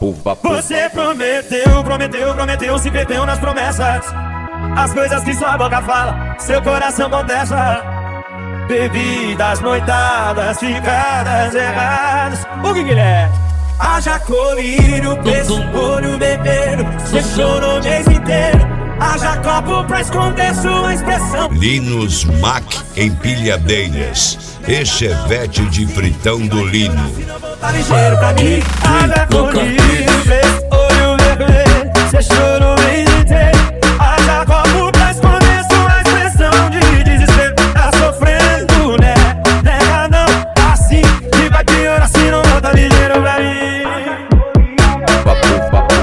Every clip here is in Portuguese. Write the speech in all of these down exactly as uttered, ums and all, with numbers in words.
Papo, papo. Você prometeu, prometeu, prometeu, se perdeu nas promessas. As coisas que sua boca fala, seu coração contesta. Bebidas, noitadas, ficadas erradas. O que que ele é? Haja colírio, preço, olho, bebeiro. Você chorou o mês inteiro. Haja copo pra esconder sua expressão. Linus Mac Empilhadeiras e Chevette de Fritão do Lino. Se não voltar ligeiro pra mim. Haja colírio, preço, olho, bebeiro. Você chorou o mês inteiro. Haja copo pra esconder sua expressão de desespero. Tá sofrendo, né? Nega não, assim que vai piorar se não voltar ligeiro pra mim. Papo, papo.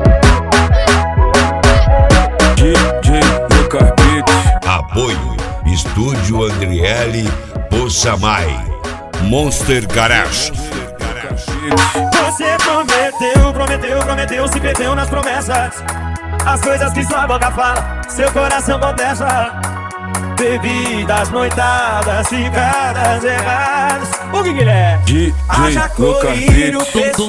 D J Lucas Beats. Apoio Estúdio Andriele Poçamai Monster Garage. Você prometeu, prometeu, prometeu, se perdeu nas promessas. As coisas que sua boca fala, seu coração contesta. Bebidas, noitadas, ficadas erradas. O que que ele é? D J Haja Lucas colírio, Beats. preço,